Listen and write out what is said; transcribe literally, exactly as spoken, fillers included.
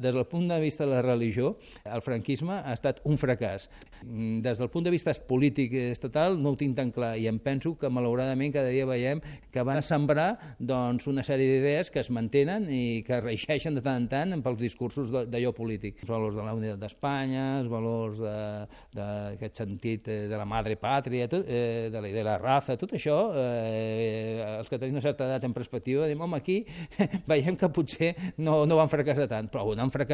des del punt de vista de la religió, el franquisme ha estat un fracàs. Des del punt de vista polític estatal no ho tinc tan clar i em penso que malauradament cada dia veiem que van sembrar doncs, una sèrie d'idees que es mantenen i que reixeixen de tant en tant pels discursos d'allò polític. Els valors de la unitat d'Espanya, els valors d'aquest sentit de la madre pàtria, tot, eh, de la idea de la raza, tot això, eh, els que tenim una certa edat en perspectiva, diem, home, aquí veiem que potser no, no van fracassar tant, però on han